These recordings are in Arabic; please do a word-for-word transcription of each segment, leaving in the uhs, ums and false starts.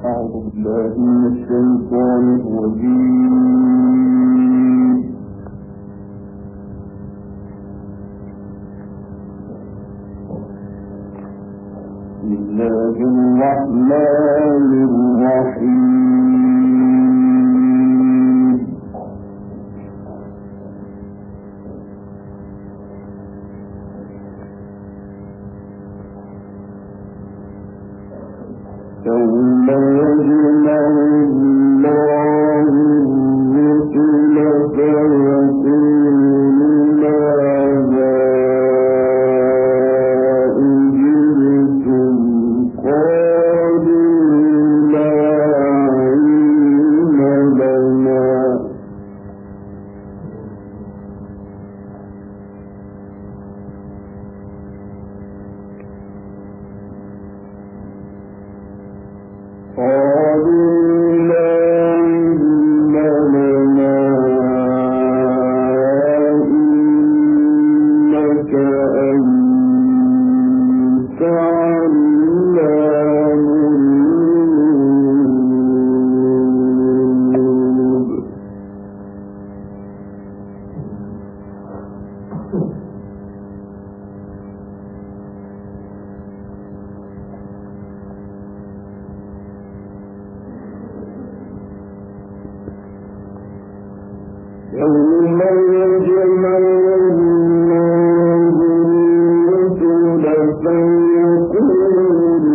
يوم يجمع الله الرسل فيقول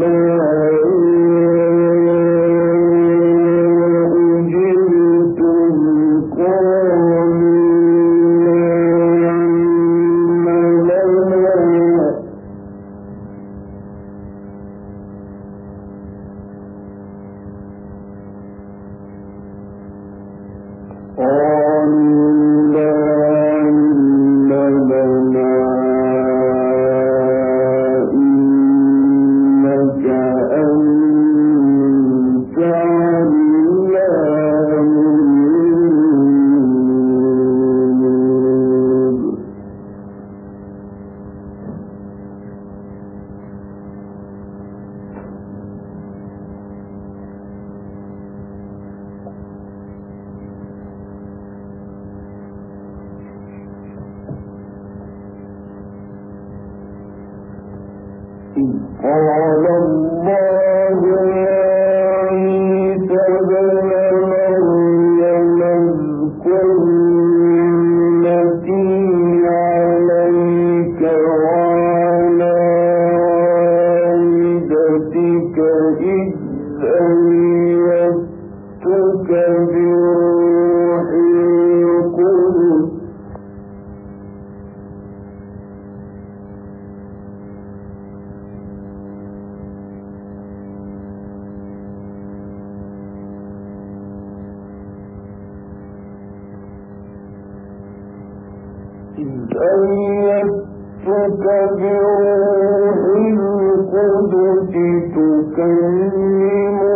قال الله يا عيسى ابن مريم اذكر نعمتي عليك وعلى والدتك إذ أيدتك بروح القدس إذ أيدتك بروح القدس تكلم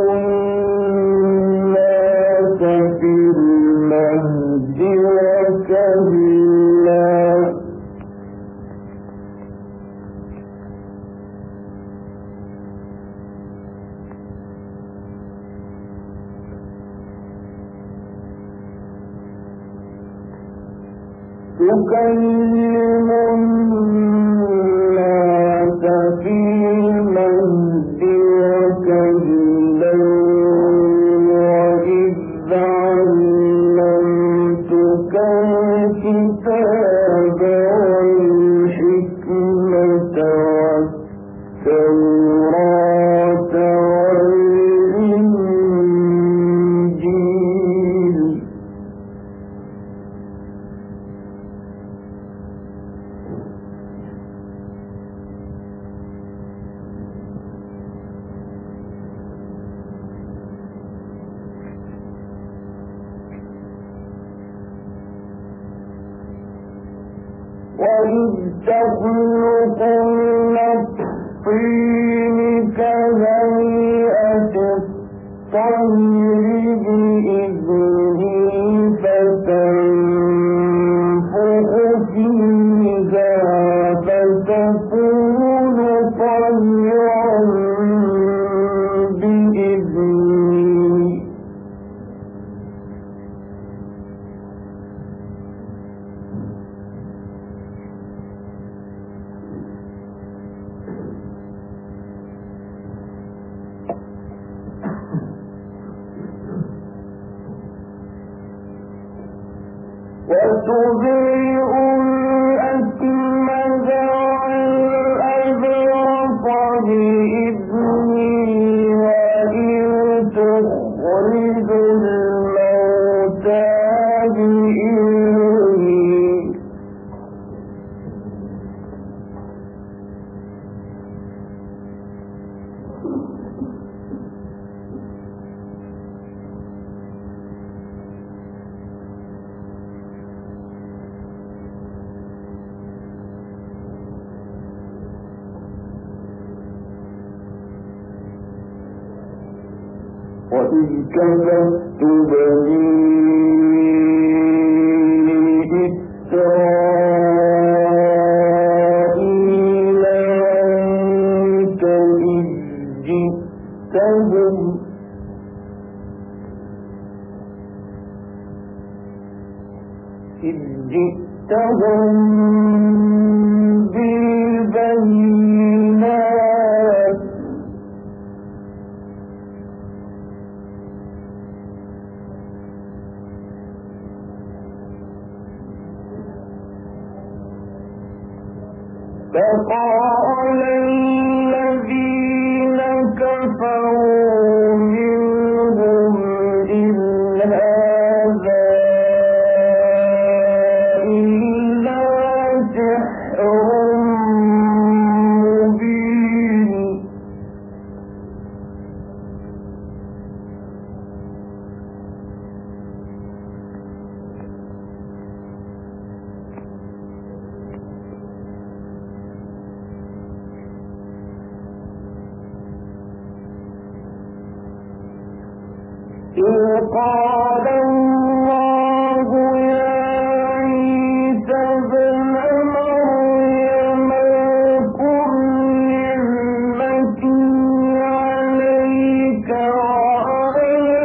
الناس في المهد وكهلا تكلم الناس في المهد وكهلا وإذ علمتك الكتاب والحكمة والتوراة والإنجيل وإذ تخلق من الطين كهيئة الطير بإذنه فتنفخ فيها فتكون طيرا بإذنه بإذني وإذ تخرج الموتى بإذني وإذ كففت بني إسرائيل عنك إذ جئتهم إذ جئتهم بالبينات فقال الذين كفروا منهم إن هذا إلا سحر مبين إذ قال الله يا عيسى ابن مريم اذكر نعمتي عليك وعلى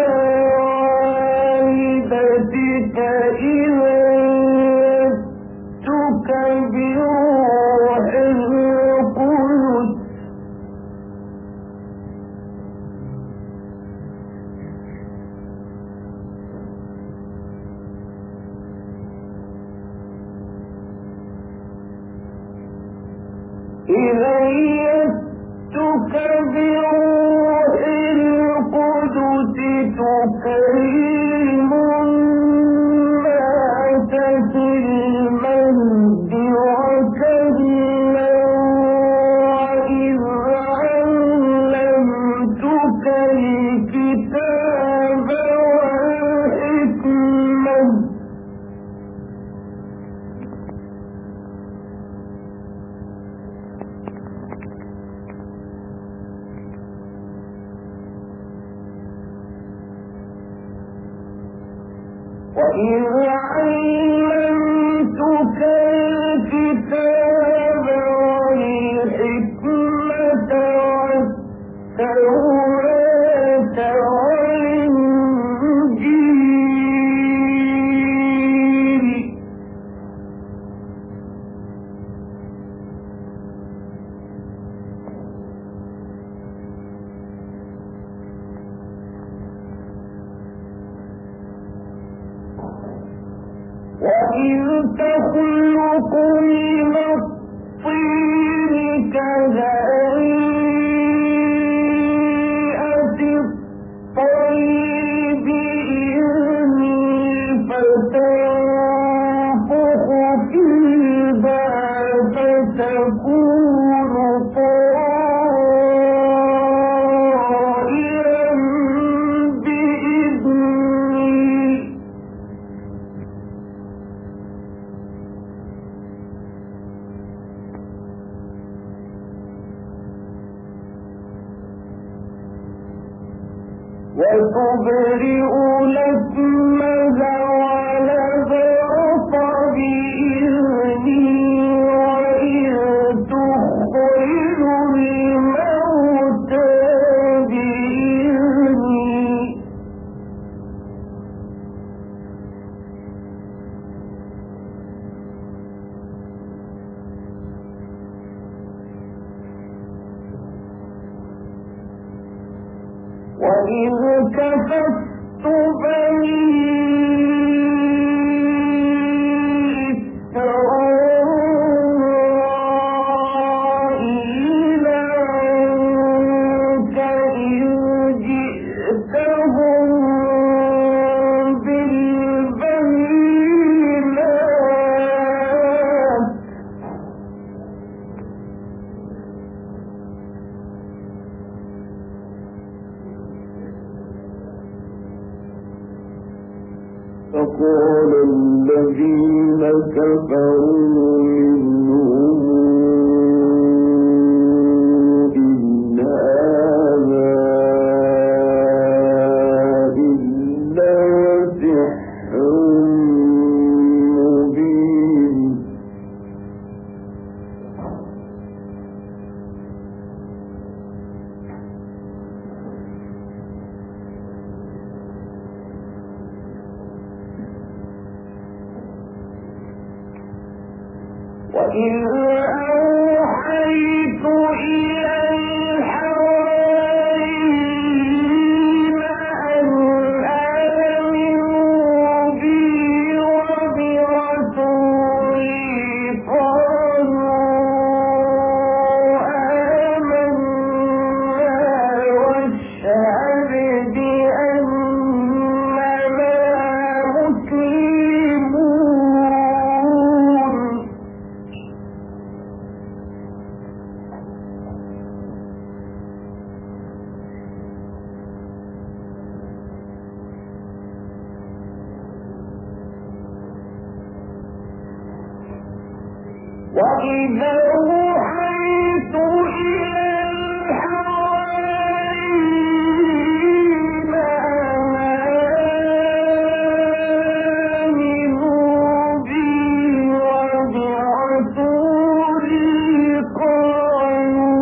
والدتك إذ أيدتك بروح القدس إذ أيدتك بروح القدس تكلم الناس في المهد وكهلا وإذ علمتك الكتاب والحكمة وإذ علمتك الكتاب والحكمة والتوراة والإنجيل وإذ تخلق من الطين كهيئة الطير بإذني فتنفخ فيها فتكون طائرا بإذني وتبرئ لكمها ونذرت بإذني وإذ تخرج الموتى بإذني وإذ كففت بني إسرائيل عنك وقال الذين كفروا منهم إن هذا إلا سحر مبين. وإذ أوحيت إلى الحواريين أن آمنوا بي وبرسولي قالوا آمنا واشهد بأننا مسلمون. وإذا أوحيت إلى الحواريين أن آمنوا بي وبرسولي قالوا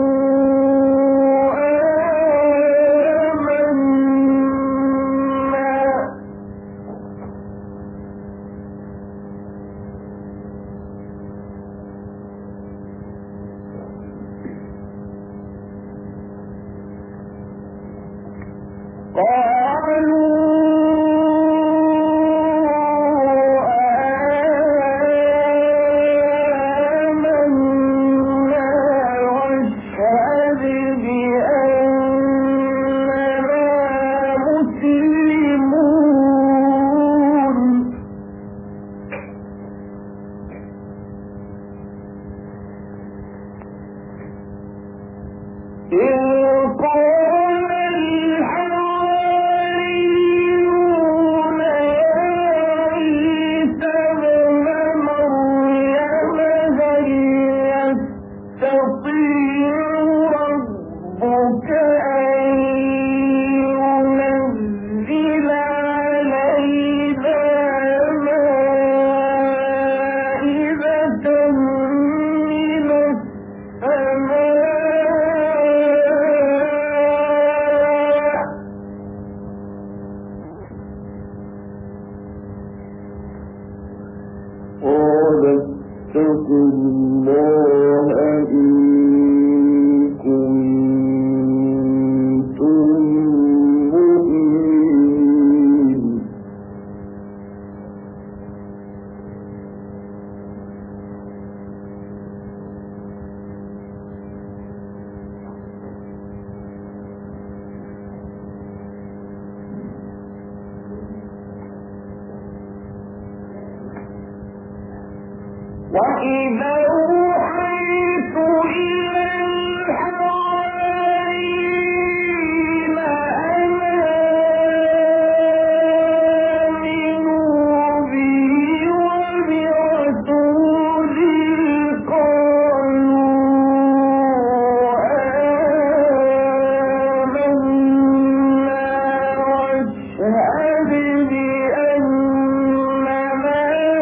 فاتقوا الله إن كنتم مؤمنين. وإذا أوحيت إلى الحواريين أن آمنوا بي وبرسولي قالوا آمنا واشهد بأننا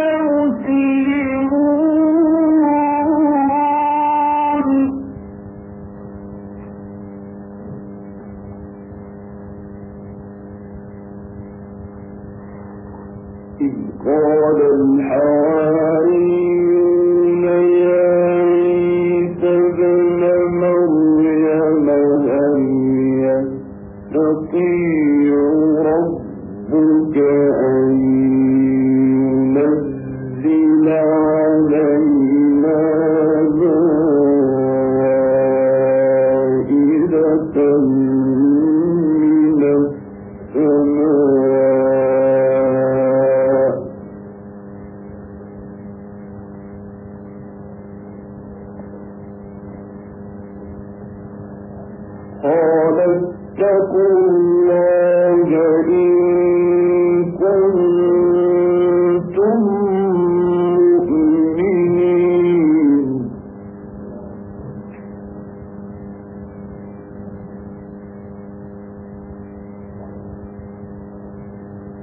إذ قال الحواريون يا عيسى ابن مريم هل يستطيع ربك أن ينزل علينا مائدة من السماء قال اتقوا الله إن كنتم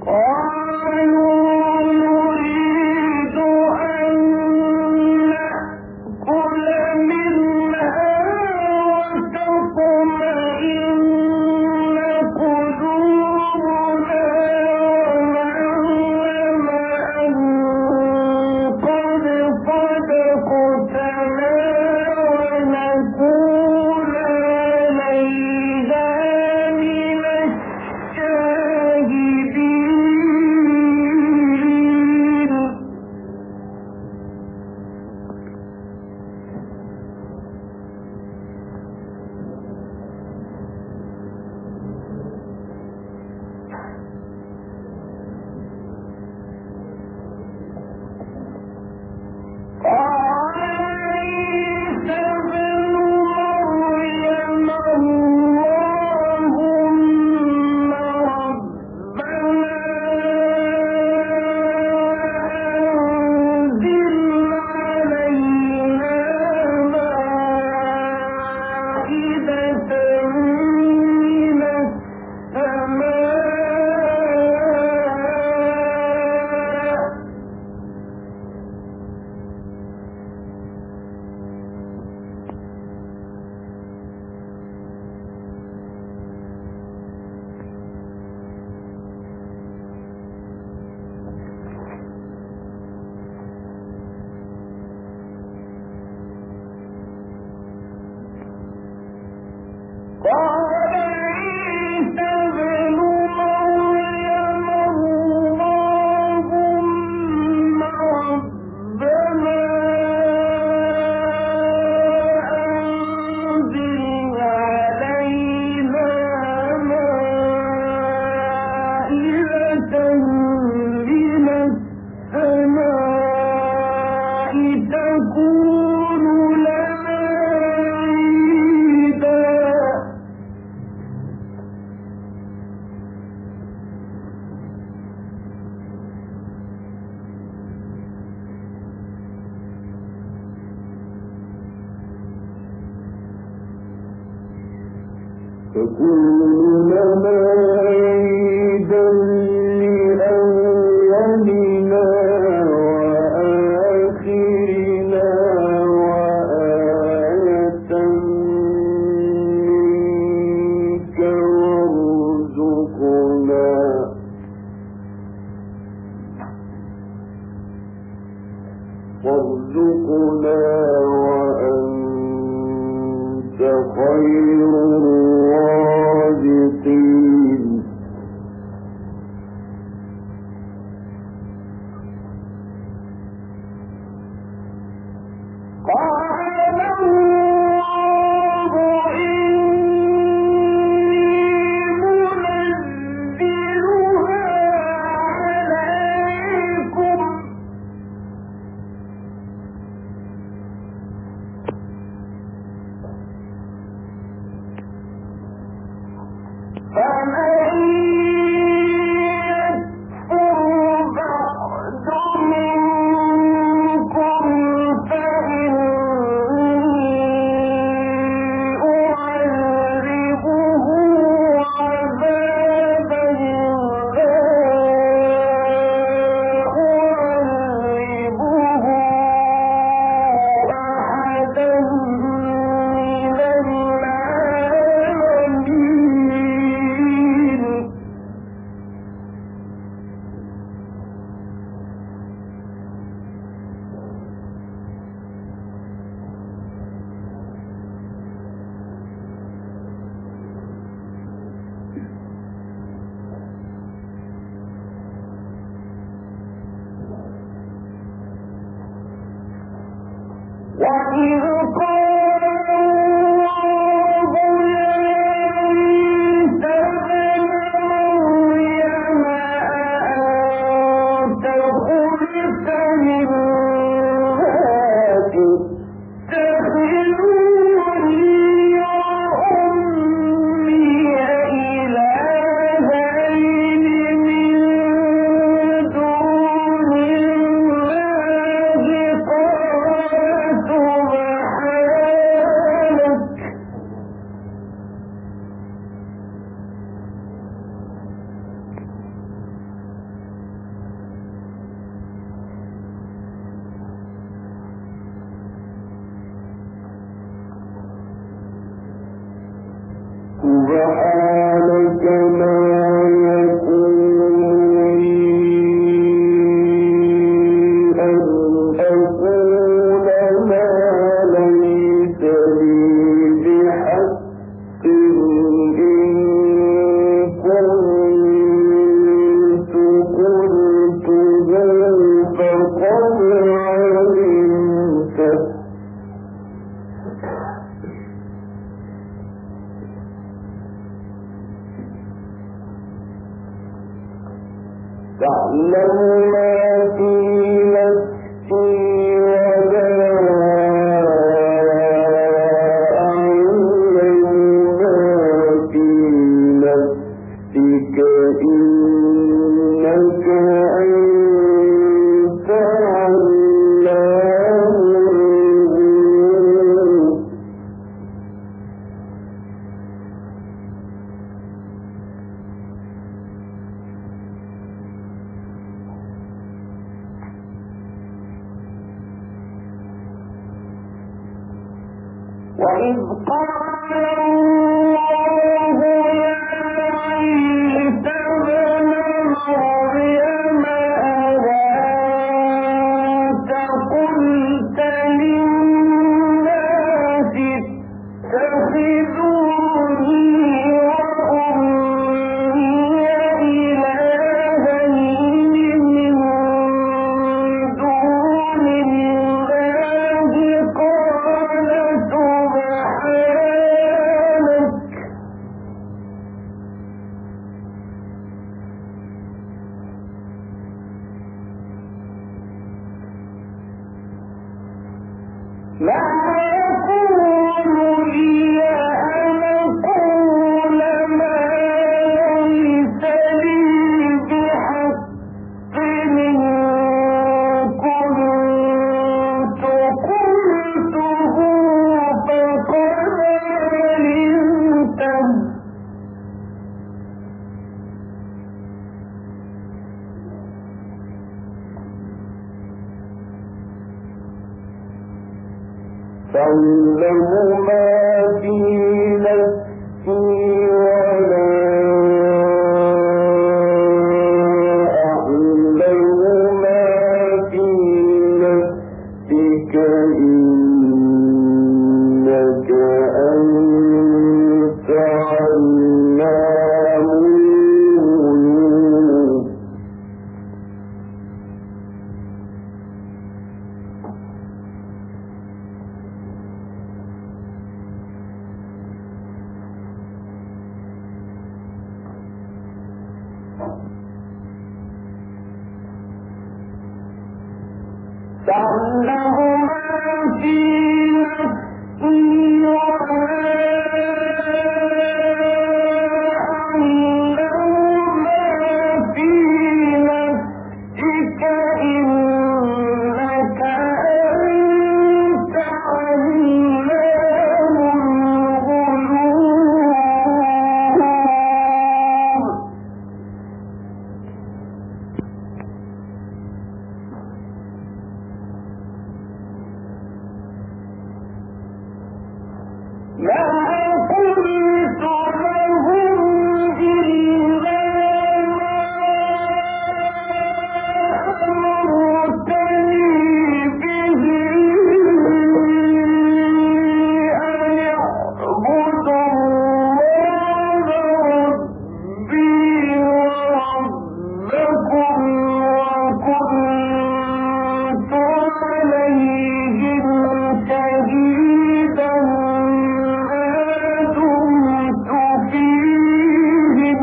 تكون لنا عيدا لأولنا وآخرنا وآية منك وارزقنا وارزقنا وأنت خير الرازقين. قال الله إني منزلها عليكم فمن يكفر بعد منكم فإني أعذبه عذابا لا أعذبه أحدا من العالمين. وإذ قال الله يا عيسى ابن مريم أأنت قلت للناس اتخذوني وأمي إلهين من دون الله قال سبحانك تعلم ما في نفسي ولا أعلم ما في نفسك إنك أنت علام الغيوب. وإذ قال الله يا عيسى ابن مريم أأنت قلت للناس اتخذوني وأمي إلهين من دون الله قال سبحانك ما يكون لي أن أقول ما ليس لي بحق إن كنت قلته فقد علمته. تعلم ما في نفسي ولا أعلم ما في نفسك إنك أنت علام الغيوب. تعلم ما في نفسي ولا أعلم ما في نفسك إنك أنت علام الغيوب. ما قلت لهم إلا ما أمرتني به أن اعبدوا الله ربي وربكم وكنت عليهم شهيدا ما دمت فيهم.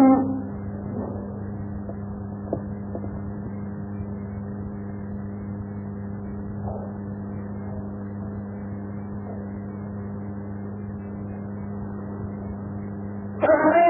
فلا